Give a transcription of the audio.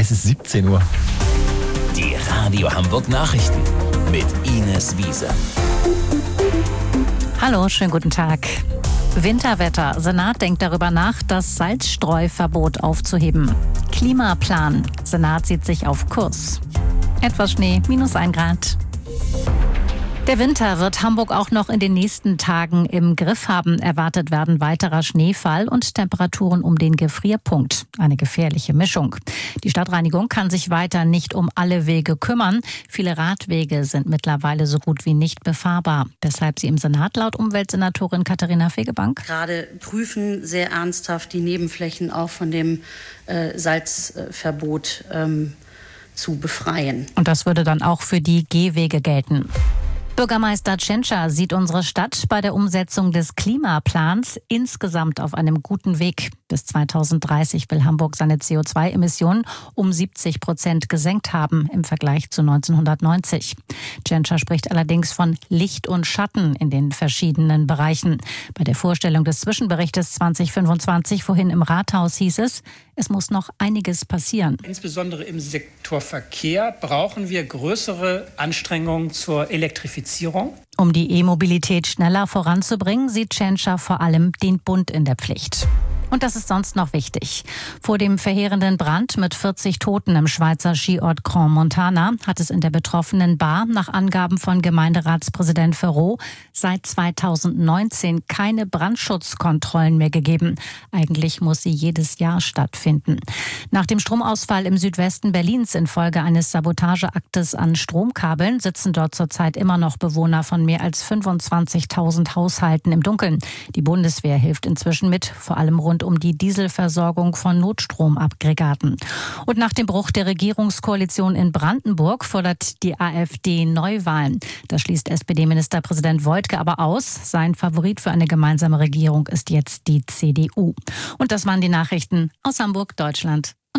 Es ist 17 Uhr. Die Radio Hamburg Nachrichten mit Ines Wiese. Hallo, schönen guten Tag. Winterwetter. Senat denkt darüber nach, das Salzstreuverbot aufzuheben. Klimaplan. Senat sieht sich auf Kurs. Etwas Schnee, -1 Grad. Der Winter wird Hamburg auch noch in den nächsten Tagen im Griff haben. Erwartet werden weiterer Schneefall und Temperaturen um den Gefrierpunkt. Eine gefährliche Mischung. Die Stadtreinigung kann sich weiter nicht um alle Wege kümmern. Viele Radwege sind mittlerweile so gut wie nicht befahrbar. Weshalb sie im Senat laut Umweltsenatorin Katharina Fegebank gerade prüfen, sehr ernsthaft die Nebenflächen auch von dem Salzverbot zu befreien. Und das würde dann auch für die Gehwege gelten. Bürgermeister Tschentscher sieht unsere Stadt bei der Umsetzung des Klimaplans insgesamt auf einem guten Weg. Bis 2030 will Hamburg seine CO2-Emissionen um 70% gesenkt haben im Vergleich zu 1990. Tschentscher spricht allerdings von Licht und Schatten in den verschiedenen Bereichen. Bei der Vorstellung des Zwischenberichtes 2025 vorhin im Rathaus hieß es muss noch einiges passieren. Insbesondere im Sektor Verkehr brauchen wir größere Anstrengungen zur Elektrifizierung. Um die E-Mobilität schneller voranzubringen, sieht Tschentscher vor allem den Bund in der Pflicht. Und das ist sonst noch wichtig. Vor dem verheerenden Brand mit 40 Toten im Schweizer Skiort Crans Montana hat es in der betroffenen Bar nach Angaben von Gemeinderatspräsident Ferraud seit 2019 keine Brandschutzkontrollen mehr gegeben. Eigentlich muss sie jedes Jahr stattfinden. Nach dem Stromausfall im Südwesten Berlins infolge eines Sabotageaktes an Stromkabeln sitzen dort zurzeit immer noch Bewohner von mehr als 25.000 Haushalten im Dunkeln. Die Bundeswehr hilft inzwischen mit, vor allem rund um die Dieselversorgung von Notstromaggregaten. Und nach dem Bruch der Regierungskoalition in Brandenburg fordert die AfD Neuwahlen. Das schließt SPD-Ministerpräsident Woidke aber aus. Sein Favorit für eine gemeinsame Regierung ist jetzt die CDU. Und das waren die Nachrichten aus Hamburg, Deutschland